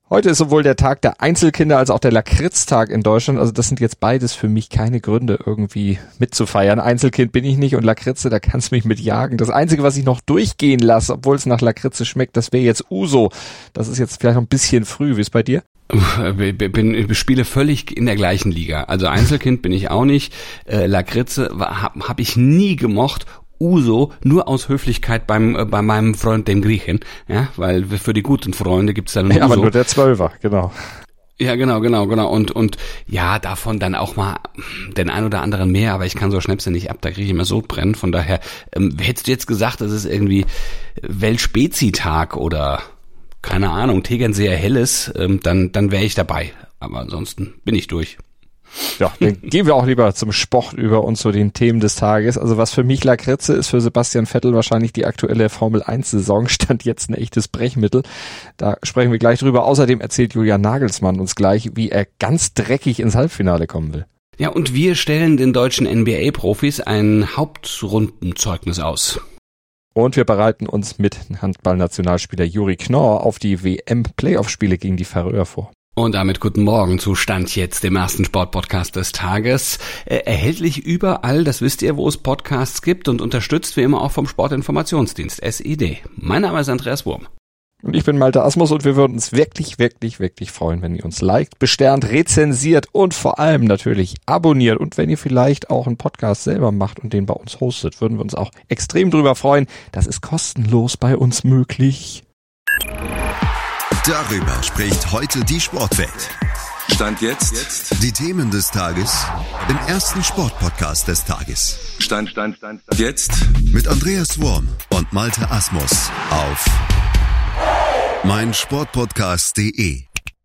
Heute ist sowohl der Tag der Einzelkinder als auch der Lakritztag in Deutschland. Also das sind jetzt beides für mich keine Gründe, irgendwie mitzufeiern. Einzelkind bin ich nicht und Lakritze, da kannst du mich mit jagen. Das Einzige, was ich noch durchgehen lasse, obwohl es nach Lakritze schmeckt, das wäre jetzt Uso. Das ist jetzt vielleicht noch ein bisschen früh. Wie ist bei dir? Ich spiele völlig in der gleichen Liga. Also Einzelkind bin ich auch nicht. Lakritze hab ich nie gemocht. Uso nur aus Höflichkeit bei meinem Freund dem Griechen, ja, weil für die guten Freunde gibt's dann Uso. Ja, aber nur der 12er, genau. Ja, genau. Und ja, davon dann auch mal den ein oder anderen mehr, aber ich kann so Schnäpse nicht ab, da kriege ich immer Sodbrennen. Von daher, hättest du jetzt gesagt, das ist irgendwie Weltspezi-Tag oder keine Ahnung, Tegernseer Helles, dann wäre ich dabei. Aber ansonsten bin ich durch. Ja, dann gehen wir auch lieber zum Sport über und zu den Themen des Tages. Also was für mich Lakritze ist, für Sebastian Vettel wahrscheinlich die aktuelle Formel-1-Saison, stand jetzt ein echtes Brechmittel. Da sprechen wir gleich drüber. Außerdem erzählt Julian Nagelsmann uns gleich, wie er ganz dreckig ins Halbfinale kommen will. Ja, und wir stellen den deutschen NBA-Profis ein Hauptrundenzeugnis aus. Und wir bereiten uns mit Handballnationalspieler Juri Knorr auf die WM-Playoff-Spiele gegen die Färöer vor. Und damit guten Morgen zu Stand jetzt, dem ersten Sportpodcast des Tages. Erhältlich überall, das wisst ihr, wo es Podcasts gibt und unterstützt wie immer auch vom Sportinformationsdienst SID. Mein Name ist Andreas Wurm. Und ich bin Malte Asmus und wir würden uns wirklich, wirklich, wirklich freuen, wenn ihr uns liked, besternt, rezensiert und vor allem natürlich abonniert. Und wenn ihr vielleicht auch einen Podcast selber macht und den bei uns hostet, würden wir uns auch extrem drüber freuen. Das ist kostenlos bei uns möglich. Darüber spricht heute die Sportwelt. Stand jetzt. Die Themen des Tages im ersten Sportpodcast des Tages. Stand jetzt. Mit Andreas Wurm und Malte Asmus auf meinsportpodcast.de.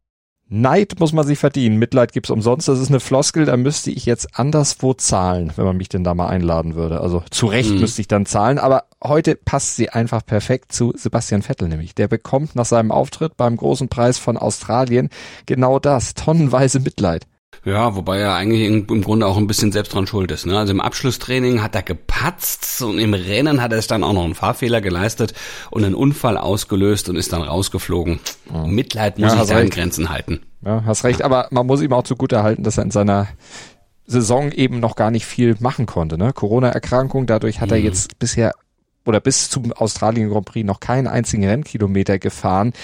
Neid muss man sich verdienen, Mitleid gibt's umsonst, das ist eine Floskel, da müsste ich jetzt anderswo zahlen, wenn man mich denn da mal einladen würde. Also zu Recht müsste ich dann zahlen, aber heute passt sie einfach perfekt zu Sebastian Vettel nämlich. Der bekommt nach seinem Auftritt beim großen Preis von Australien genau das, tonnenweise Mitleid. Ja, wobei er eigentlich im Grunde auch ein bisschen selbst dran schuld ist. Ne? Also im Abschlusstraining hat er gepatzt und im Rennen hat er es dann auch noch einen Fahrfehler geleistet und einen Unfall ausgelöst und ist dann rausgeflogen. Oh. Mitleid muss sich seinen Grenzen halten. Ja, hast recht, aber man muss ihm auch zugutehalten, dass er in seiner Saison eben noch gar nicht viel machen konnte. Ne? Corona-Erkrankung, dadurch hat er jetzt bisher oder bis zum Australien Grand Prix noch keinen einzigen Rennkilometer gefahren.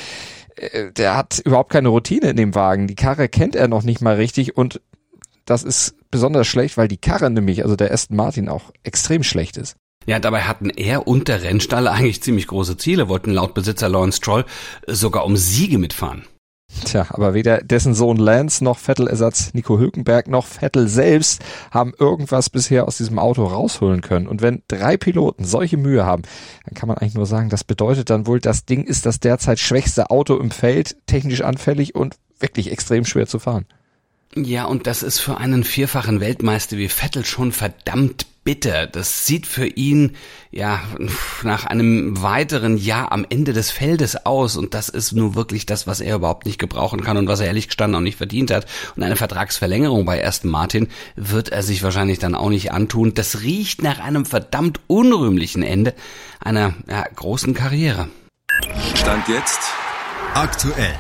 Der hat überhaupt keine Routine in dem Wagen. Die Karre kennt er noch nicht mal richtig und das ist besonders schlecht, weil die Karre nämlich, also der Aston Martin, auch extrem schlecht ist. Ja, dabei hatten er und der Rennstall eigentlich ziemlich große Ziele, wollten laut Besitzer Lawrence Stroll sogar um Siege mitfahren. Tja, aber weder dessen Sohn Lance noch Vettel-Ersatz Nico Hülkenberg noch Vettel selbst haben irgendwas bisher aus diesem Auto rausholen können. Und wenn 3 Piloten solche Mühe haben, dann kann man eigentlich nur sagen, das bedeutet dann wohl, das Ding ist das derzeit schwächste Auto im Feld, technisch anfällig und wirklich extrem schwer zu fahren. Ja, und das ist für einen vierfachen Weltmeister wie Vettel schon verdammt bitter. Das sieht für ihn ja nach einem weiteren Jahr am Ende des Feldes aus und das ist nur wirklich das, was er überhaupt nicht gebrauchen kann und was er ehrlich gestanden auch nicht verdient hat. Und eine Vertragsverlängerung bei Aston Martin wird er sich wahrscheinlich dann auch nicht antun. Das riecht nach einem verdammt unrühmlichen Ende einer großen Karriere. Stand jetzt. Aktuell.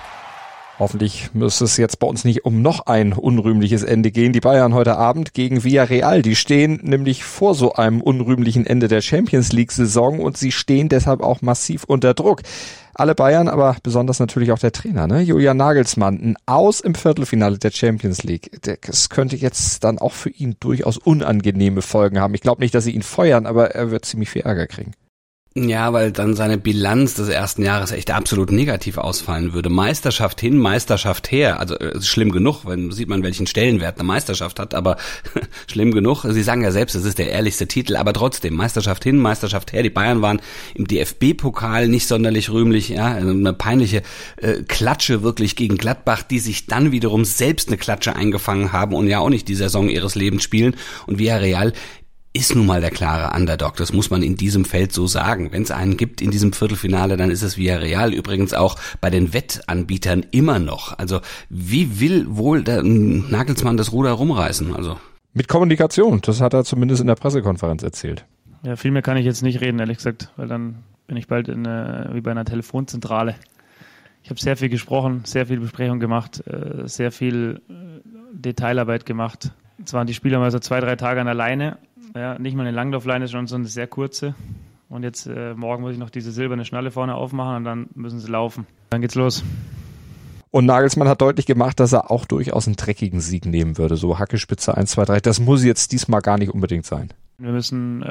Hoffentlich müsste es jetzt bei uns nicht um noch ein unrühmliches Ende gehen. Die Bayern heute Abend gegen Villarreal, die stehen nämlich vor so einem unrühmlichen Ende der Champions-League-Saison und sie stehen deshalb auch massiv unter Druck. Alle Bayern, aber besonders natürlich auch der Trainer, ne? Julian Nagelsmann, ein Aus im Viertelfinale der Champions League. Das könnte jetzt dann auch für ihn durchaus unangenehme Folgen haben. Ich glaube nicht, dass sie ihn feuern, aber er wird ziemlich viel Ärger kriegen. Ja, weil dann seine Bilanz des ersten Jahres echt absolut negativ ausfallen würde. Meisterschaft hin, Meisterschaft her. Also schlimm genug, wenn sieht man, welchen Stellenwert eine Meisterschaft hat, aber schlimm genug. Sie sagen ja selbst, es ist der ehrlichste Titel, aber trotzdem, Meisterschaft hin, Meisterschaft her. Die Bayern waren im DFB-Pokal nicht sonderlich rühmlich, ja, eine peinliche Klatsche wirklich gegen Gladbach, die sich dann wiederum selbst eine Klatsche eingefangen haben und ja auch nicht die Saison ihres Lebens spielen. Und Villarreal ist nun mal der klare Underdog, das muss man in diesem Feld so sagen. Wenn es einen gibt in diesem Viertelfinale, dann ist es Villarreal, übrigens auch bei den Wettanbietern immer noch. Also wie will wohl der Nagelsmann das Ruder rumreißen? Also mit Kommunikation, das hat er zumindest in der Pressekonferenz erzählt. Ja, viel mehr kann ich jetzt nicht reden, ehrlich gesagt, weil dann bin ich bald wie bei einer Telefonzentrale. Ich habe sehr viel gesprochen, sehr viel Besprechung gemacht, sehr viel Detailarbeit gemacht. Jetzt waren die Spieler mal so 2-3 Tage an der Leine. Ja, nicht mal eine Langlaufleine, sondern so eine sehr kurze. Und jetzt morgen muss ich noch diese silberne Schnalle vorne aufmachen und dann müssen sie laufen. Dann geht's los. Und Nagelsmann hat deutlich gemacht, dass er auch durchaus einen dreckigen Sieg nehmen würde. So Hackespitze 1, 2, 3. Das muss jetzt diesmal gar nicht unbedingt sein. Wir müssen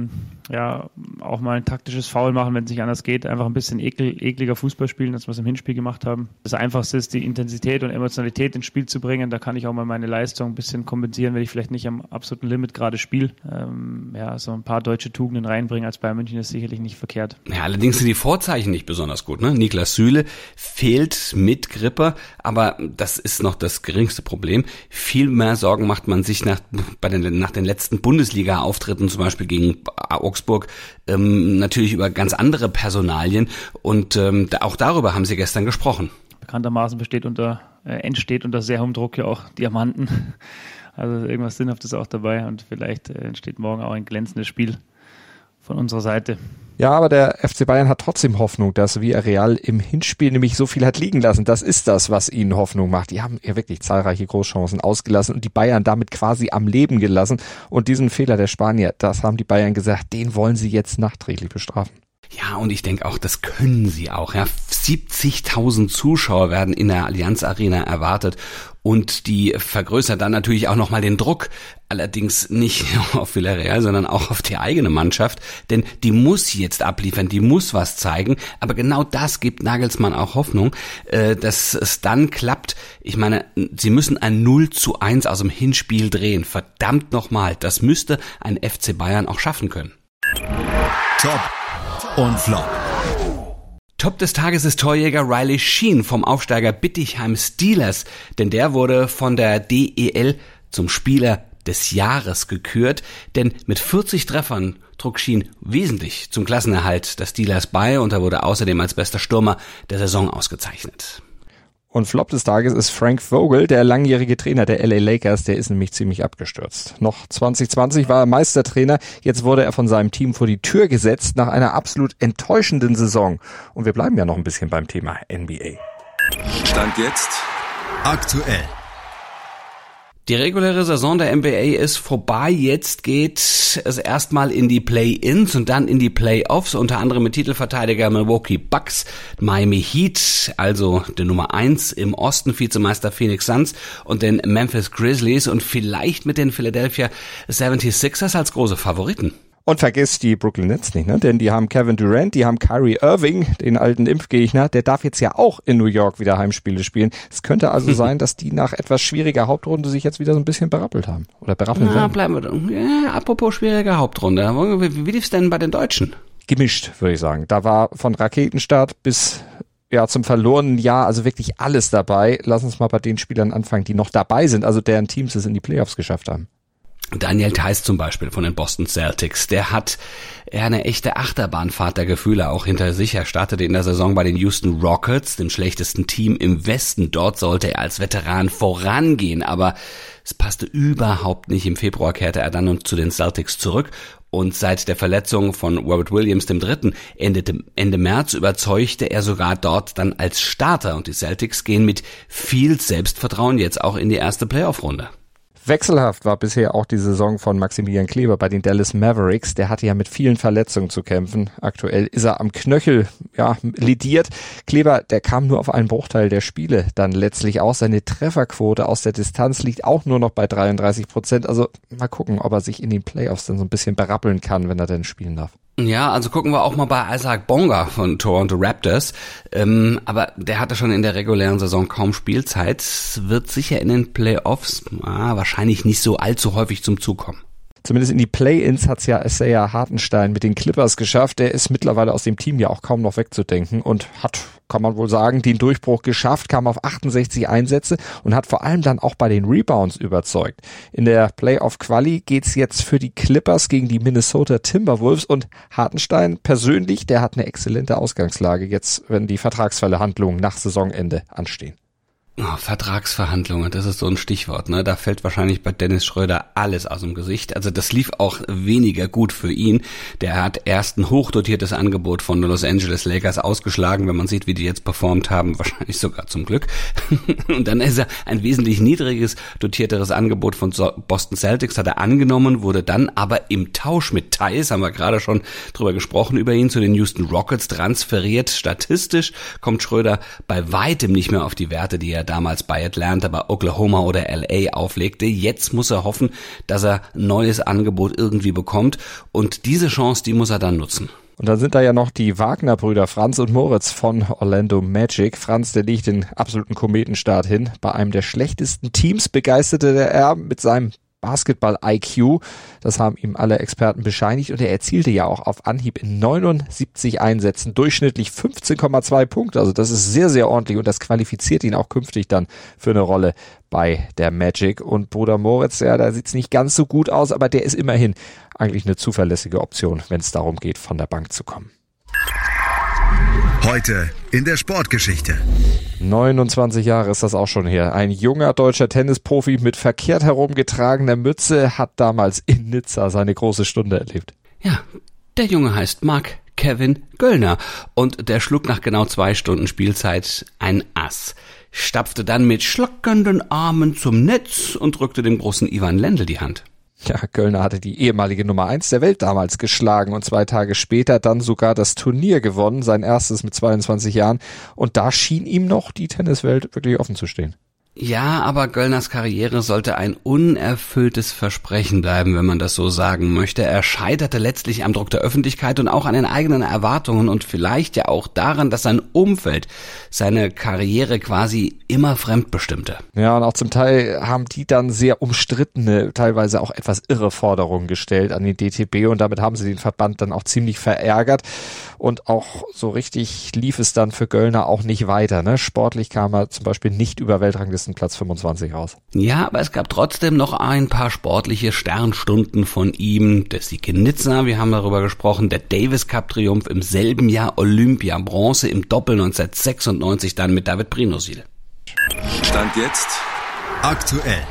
auch mal ein taktisches Foul machen, wenn es nicht anders geht. Einfach ein bisschen ekliger Fußball spielen, als wir es im Hinspiel gemacht haben. Das Einfachste ist, die Intensität und Emotionalität ins Spiel zu bringen. Da kann ich auch mal meine Leistung ein bisschen kompensieren, wenn ich vielleicht nicht am absoluten Limit gerade spiele. So ein paar deutsche Tugenden reinbringen als Bayern München ist sicherlich nicht verkehrt. Ja, allerdings sind die Vorzeichen nicht besonders gut. Ne? Niklas Süle fehlt mit Grippe, aber das ist noch das geringste Problem. Viel mehr Sorgen macht man sich nach den letzten Bundesliga-Auftritten, zum Beispiel gegen Augsburg, natürlich über ganz andere Personalien und auch darüber haben Sie gestern gesprochen. Bekanntermaßen entsteht unter sehr hohem Druck ja auch Diamanten. Also irgendwas Sinnhaftes auch dabei und vielleicht entsteht morgen auch ein glänzendes Spiel von unserer Seite. Ja, aber der FC Bayern hat trotzdem Hoffnung, dass Villarreal im Hinspiel nämlich so viel hat liegen lassen. Das ist das, was ihnen Hoffnung macht. Die haben ja wirklich zahlreiche Großchancen ausgelassen und die Bayern damit quasi am Leben gelassen. Und diesen Fehler der Spanier, das haben die Bayern gesagt, den wollen sie jetzt nachträglich bestrafen. Ja, und ich denke auch, das können sie auch. Ja, 70.000 Zuschauer werden in der Allianz Arena erwartet und die vergrößert dann natürlich auch nochmal den Druck. Allerdings nicht auf Villarreal, sondern auch auf die eigene Mannschaft, denn die muss jetzt abliefern, die muss was zeigen. Aber genau das gibt Nagelsmann auch Hoffnung, dass es dann klappt. Ich meine, sie müssen ein 0:1 aus dem Hinspiel drehen. Verdammt nochmal, das müsste ein FC Bayern auch schaffen können. Top und Flop. Top des Tages ist Torjäger Riley Sheen vom Aufsteiger Bietigheim Steelers, denn der wurde von der DEL zum Spieler des Jahres gekürt, denn mit 40 Treffern trug Sheen wesentlich zum Klassenerhalt der Steelers bei und er wurde außerdem als bester Stürmer der Saison ausgezeichnet. Und Flop des Tages ist Frank Vogel, der langjährige Trainer der LA Lakers, der ist nämlich ziemlich abgestürzt. Noch 2020 war er Meistertrainer, jetzt wurde er von seinem Team vor die Tür gesetzt nach einer absolut enttäuschenden Saison. Und wir bleiben ja noch ein bisschen beim Thema NBA. Stand jetzt Aktuell. Die reguläre Saison der NBA ist vorbei. Jetzt geht es erstmal in die Play-Ins und dann in die Playoffs, unter anderem mit Titelverteidiger Milwaukee Bucks, Miami Heat, also der Nummer 1 im Osten, Vizemeister Phoenix Suns und den Memphis Grizzlies und vielleicht mit den Philadelphia 76ers als große Favoriten. Und vergesst die Brooklyn Nets nicht, ne? Denn die haben Kevin Durant, die haben Kyrie Irving, den alten Impfgegner, der darf jetzt ja auch in New York wieder Heimspiele spielen. Es könnte also sein, dass die nach etwas schwieriger Hauptrunde sich jetzt wieder so ein bisschen berappelt haben. Oder berappeln werden. Bleiben wir doch. Ja, apropos schwierige Hauptrunde. Wie lief's denn bei den Deutschen? Gemischt, würde ich sagen. Da war von Raketenstart bis zum verlorenen Jahr also wirklich alles dabei. Lass uns mal bei den Spielern anfangen, die noch dabei sind, also deren Teams es in die Playoffs geschafft haben. Daniel Theis zum Beispiel von den Boston Celtics, der hat eine echte Achterbahnfahrt der Gefühle auch hinter sich. Er startete in der Saison bei den Houston Rockets, dem schlechtesten Team im Westen. Dort sollte er als Veteran vorangehen, aber es passte überhaupt nicht. Im Februar kehrte er dann zu den Celtics zurück und seit der Verletzung von Robert Williams III. Ende März überzeugte er sogar dort dann als Starter und die Celtics gehen mit viel Selbstvertrauen jetzt auch in die erste Playoff-Runde. Wechselhaft war bisher auch die Saison von Maximilian Kleber bei den Dallas Mavericks. Der hatte ja mit vielen Verletzungen zu kämpfen. Aktuell ist er am Knöchel, lediert. Kleber, der kam nur auf einen Bruchteil der Spiele dann letztlich aus. Seine Trefferquote aus der Distanz liegt auch nur noch bei 33%. Also mal gucken, ob er sich in den Playoffs dann so ein bisschen berappeln kann, wenn er denn spielen darf. Ja, also gucken wir auch mal bei Isaac Bonga von Toronto Raptors. Aber der hatte schon in der regulären Saison kaum Spielzeit. Wird sicher in den Playoffs wahrscheinlich nicht so allzu häufig zum Zug kommen. Zumindest in die Play-Ins hat's ja Isaiah Hartenstein mit den Clippers geschafft. Der ist mittlerweile aus dem Team ja auch kaum noch wegzudenken und hat, kann man wohl sagen, den Durchbruch geschafft, kam auf 68 Einsätze und hat vor allem dann auch bei den Rebounds überzeugt. In der Playoff-Quali geht's jetzt für die Clippers gegen die Minnesota Timberwolves und Hartenstein persönlich, der hat eine exzellente Ausgangslage jetzt, wenn die Vertragsverhandlungen nach Saisonende anstehen. Vertragsverhandlungen, das ist so ein Stichwort, ne? Da fällt wahrscheinlich bei Dennis Schröder alles aus dem Gesicht. Also das lief auch weniger gut für ihn. Der hat erst ein hochdotiertes Angebot von den Los Angeles Lakers ausgeschlagen, wenn man sieht, wie die jetzt performt haben, wahrscheinlich sogar zum Glück. Und dann ist er ein wesentlich niedriges, dotierteres Angebot von Boston Celtics hat er angenommen, wurde dann aber im Tausch mit Theis, haben wir gerade schon drüber gesprochen, über ihn zu den Houston Rockets transferiert. Statistisch kommt Schröder bei weitem nicht mehr auf die Werte, die er damals bei Atlanta, bei Oklahoma oder LA auflegte. Jetzt muss er hoffen, dass er ein neues Angebot irgendwie bekommt und diese Chance, die muss er dann nutzen. Und dann sind da ja noch die Wagner-Brüder Franz und Moritz von Orlando Magic. Franz, der legt den absoluten Kometenstart hin. Bei einem der schlechtesten Teams begeisterte er mit seinem Basketball-IQ. Das haben ihm alle Experten bescheinigt und er erzielte ja auch auf Anhieb in 79 Einsätzen durchschnittlich 15,2 Punkte. Also das ist sehr, sehr ordentlich und das qualifiziert ihn auch künftig dann für eine Rolle bei der Magic. Und Bruder Moritz, ja, da sieht's nicht ganz so gut aus, aber der ist immerhin eigentlich eine zuverlässige Option, wenn es darum geht, von der Bank zu kommen. Heute in der Sportgeschichte. 29 Jahre ist das auch schon her. Ein junger deutscher Tennisprofi mit verkehrt herumgetragener Mütze hat damals in Nizza seine große Stunde erlebt. Ja, der Junge heißt Marc Kevin Göllner und der schlug nach genau 2 Stunden Spielzeit ein Ass, stapfte dann mit schlackernden Armen zum Netz und drückte dem großen Ivan Lendl die Hand. Ja, Göllner hatte die ehemalige Nummer 1 der Welt damals geschlagen und 2 Tage später dann sogar das Turnier gewonnen, sein erstes mit 22 Jahren. Und da schien ihm noch die Tenniswelt wirklich offen zu stehen. Ja, aber Göllners Karriere sollte ein unerfülltes Versprechen bleiben, wenn man das so sagen möchte. Er scheiterte letztlich am Druck der Öffentlichkeit und auch an den eigenen Erwartungen und vielleicht ja auch daran, dass sein Umfeld seine Karriere quasi immer fremdbestimmte. Ja, und auch zum Teil haben die dann sehr umstrittene, teilweise auch etwas irre Forderungen gestellt an den DTB und damit haben sie den Verband dann auch ziemlich verärgert und auch so richtig lief es dann für Göllner auch nicht weiter, ne? Sportlich kam er zum Beispiel nicht über Weltranglistenplatz 25 raus. Ja, aber es gab trotzdem noch ein paar sportliche Sternstunden von ihm. Der Sieg in Nizza, wir haben darüber gesprochen, der Davis Cup Triumph im selben Jahr, Olympia, Bronze im Doppel 1996 dann mit David Prinosil. Stand jetzt Aktuell.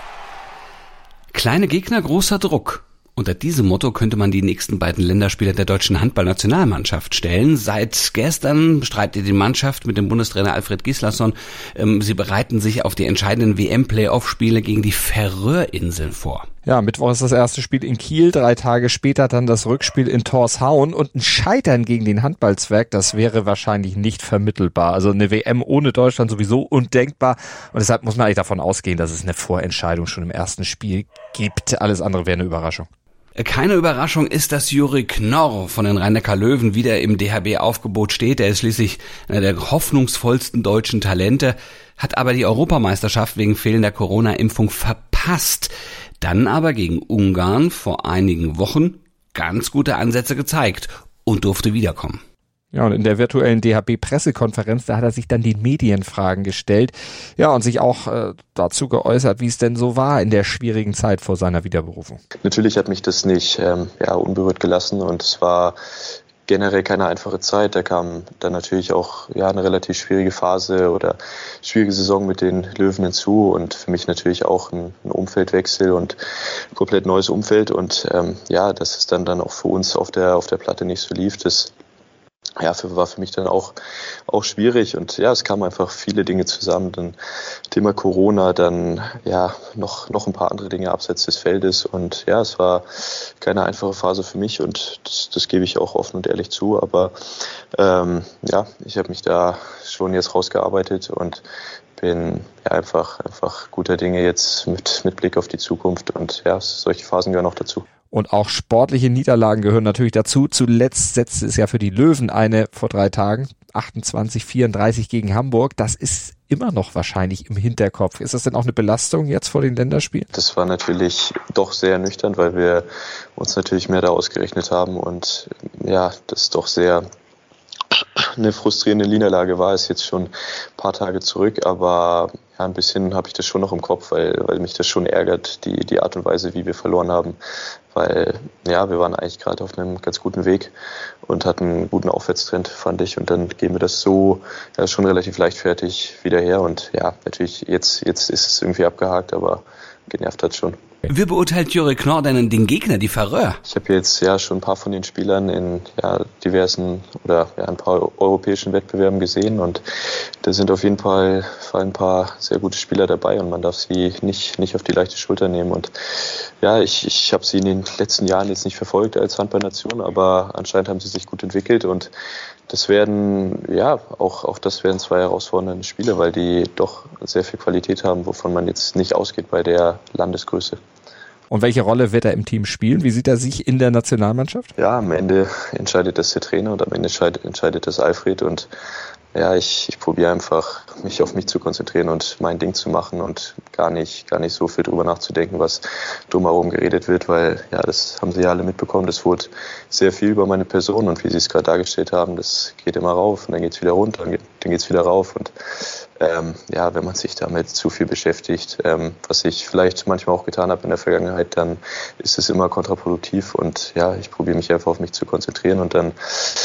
Kleine Gegner, großer Druck. Unter diesem Motto könnte man die nächsten beiden Länderspiele der deutschen Handballnationalmannschaft stellen. Seit gestern bestreitet die Mannschaft mit dem Bundestrainer Alfred Gislason. Sie bereiten sich auf die entscheidenden WM-Playoff-Spiele gegen die Färöerinseln vor. Ja, Mittwoch ist das erste Spiel in Kiel, 3 Tage später dann das Rückspiel in Tórshavn und ein Scheitern gegen den Handballzwerg, das wäre wahrscheinlich nicht vermittelbar. Also eine WM ohne Deutschland sowieso undenkbar und deshalb muss man eigentlich davon ausgehen, dass es eine Vorentscheidung schon im ersten Spiel gibt. Alles andere wäre eine Überraschung. Keine Überraschung ist, dass Juri Knorr von den Rhein-Neckar-Löwen wieder im DHB-Aufgebot steht. Er ist schließlich einer der hoffnungsvollsten deutschen Talente, hat aber die Europameisterschaft wegen fehlender Corona-Impfung verpasst. Dann aber gegen Ungarn vor einigen Wochen ganz gute Ansätze gezeigt und durfte wiederkommen. Ja, und in der virtuellen DHB-Pressekonferenz, da hat er sich dann den Medienfragen gestellt, ja, und sich auch dazu geäußert, wie es denn so war in der schwierigen Zeit vor seiner Wiederberufung. Natürlich hat mich das nicht unberührt gelassen und es war generell keine einfache Zeit. Da kam dann natürlich auch eine relativ schwierige Phase oder schwierige Saison mit den Löwen hinzu und für mich natürlich auch ein Umfeldwechsel und ein komplett neues Umfeld und dass es dann auch für uns auf der Platte nicht so lief, das war für mich dann auch schwierig und es kamen einfach viele Dinge zusammen. Dann Thema Corona, dann noch ein paar andere Dinge abseits des Feldes und es war keine einfache Phase für mich und das gebe ich auch offen und ehrlich zu. Aber ich habe mich da schon jetzt rausgearbeitet und bin einfach guter Dinge jetzt mit Blick auf die Zukunft und solche Phasen gehören auch dazu. Und auch sportliche Niederlagen gehören natürlich dazu. Zuletzt setzte es ja für die Löwen eine vor 3 Tagen, 28-34 gegen Hamburg. Das ist immer noch wahrscheinlich im Hinterkopf. Ist das denn auch eine Belastung jetzt vor den Länderspielen? Das war natürlich doch sehr ernüchternd, weil wir uns natürlich mehr da ausgerechnet haben und das doch sehr eine frustrierende Niederlage war, ist jetzt schon ein paar Tage zurück, aber ja, ein bisschen habe ich das schon noch im Kopf, weil mich das schon ärgert, die Art und Weise, wie wir verloren haben. Weil ja, wir waren eigentlich gerade auf einem ganz guten Weg und hatten einen guten Aufwärtstrend, fand ich. Und dann gehen wir das so schon relativ leichtfertig wieder her. Und ja, natürlich, jetzt ist es irgendwie abgehakt, aber genervt hat schon. Wie beurteilt Jure Knorr denn den Gegner, die Färöer? Ich habe jetzt ja schon ein paar von den Spielern in diversen oder ein paar europäischen Wettbewerben gesehen und da sind auf jeden Fall ein paar sehr gute Spieler dabei und man darf sie nicht auf die leichte Schulter nehmen. Und ja, ich habe sie in den letzten Jahren jetzt nicht verfolgt als Handballnation, aber anscheinend haben sie sich gut entwickelt und das werden, auch das werden 2 herausfordernde Spiele, weil die doch sehr viel Qualität haben, wovon man jetzt nicht ausgeht bei der Landesgröße. Und welche Rolle wird er im Team spielen? Wie sieht er sich in der Nationalmannschaft? Ja, am Ende entscheidet das der Trainer und am Ende entscheidet das Alfred und ja, ich probiere einfach, mich auf mich zu konzentrieren und mein Ding zu machen und gar nicht so viel drüber nachzudenken, was drumherum geredet wird, weil ja, das haben Sie ja alle mitbekommen, das wurde sehr viel über meine Person und wie Sie es gerade dargestellt haben, das geht immer rauf und dann geht es wieder runter und dann geht es wieder rauf und wenn man sich damit zu viel beschäftigt, was ich vielleicht manchmal auch getan habe in der Vergangenheit, dann ist es immer kontraproduktiv und ja, ich probiere mich einfach auf mich zu konzentrieren und dann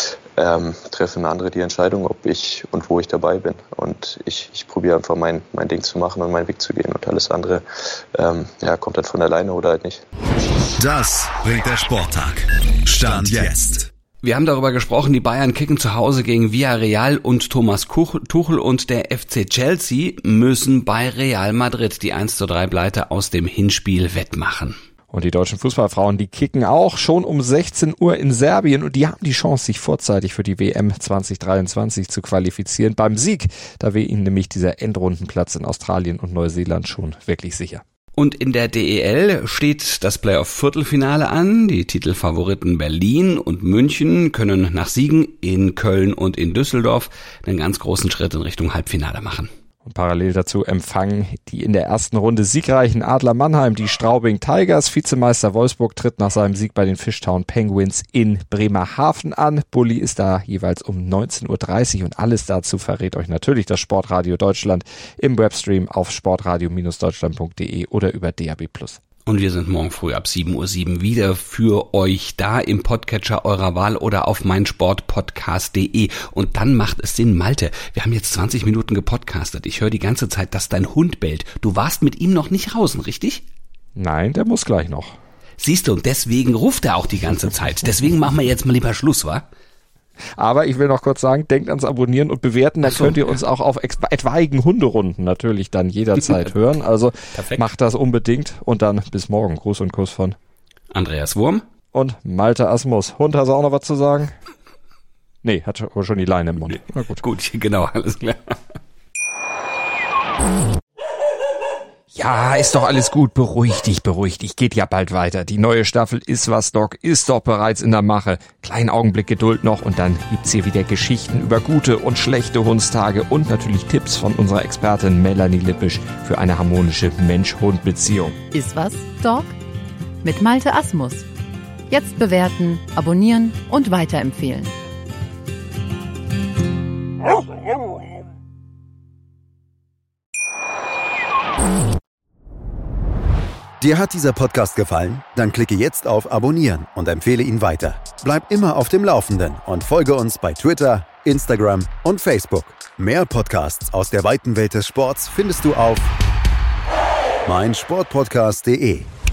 treffen andere die Entscheidung, ob ich und wo ich dabei bin. Und ich probiere einfach mein Ding zu machen und meinen Weg zu gehen und alles andere kommt dann von alleine oder halt nicht. Das bringt der Sporttag. Stand jetzt. Wir haben darüber gesprochen, die Bayern kicken zu Hause gegen Villarreal und Thomas Tuchel und der FC Chelsea müssen bei Real Madrid die 1:3 Pleite aus dem Hinspiel wettmachen. Und die deutschen Fußballfrauen, die kicken auch schon um 16 Uhr in Serbien und die haben die Chance, sich vorzeitig für die WM 2023 zu qualifizieren. Beim Sieg, da wäre ihnen nämlich dieser Endrundenplatz in Australien und Neuseeland schon wirklich sicher. Und in der DEL steht das Playoff-Viertelfinale an. Die Titelfavoriten Berlin und München können nach Siegen in Köln und in Düsseldorf einen ganz großen Schritt in Richtung Halbfinale machen. Und parallel dazu empfangen die in der ersten Runde siegreichen Adler Mannheim die Straubing Tigers. Vizemeister Wolfsburg tritt nach seinem Sieg bei den Fishtown Penguins in Bremerhaven an. Bulli ist da jeweils um 19:30 Uhr und alles dazu verrät euch natürlich das Sportradio Deutschland im Webstream auf sportradio-deutschland.de oder über DAB+. Und wir sind morgen früh ab 7:07 Uhr wieder für euch da im Podcatcher eurer Wahl oder auf meinsportpodcast.de. Und dann macht es Sinn, Malte, wir haben jetzt 20 Minuten gepodcastet. Ich höre die ganze Zeit, dass dein Hund bellt. Du warst mit ihm noch nicht draußen, richtig? Nein, der muss gleich noch. Siehst du, und deswegen ruft er auch die ganze Zeit. Deswegen machen wir jetzt mal lieber Schluss, wa? Aber ich will noch kurz sagen, denkt ans Abonnieren und Bewerten, dann könnt ihr uns auch auf etwaigen Hunderunden natürlich dann jederzeit hören. Also perfekt. Macht das unbedingt und dann bis morgen. Gruß und Kuss von Andreas Wurm und Malte Asmus. Hund, hast du auch noch was zu sagen? Nee, hat schon die Leine im Mund. Na gut. Gut, genau, alles klar. Ja, ist doch alles gut. Beruhig dich. Geht ja bald weiter. Die neue Staffel Ist was, Doc ist doch bereits in der Mache. Kleinen Augenblick Geduld noch und dann gibt's hier wieder Geschichten über gute und schlechte Hundstage und natürlich Tipps von unserer Expertin Melanie Lippisch für eine harmonische Mensch-Hund-Beziehung. Ist was, Doc? Mit Malte Asmus. Jetzt bewerten, abonnieren und weiterempfehlen. Dir hat dieser Podcast gefallen? Dann klicke jetzt auf Abonnieren und empfehle ihn weiter. Bleib immer auf dem Laufenden und folge uns bei Twitter, Instagram und Facebook. Mehr Podcasts aus der weiten Welt des Sports findest du auf meinsportpodcast.de.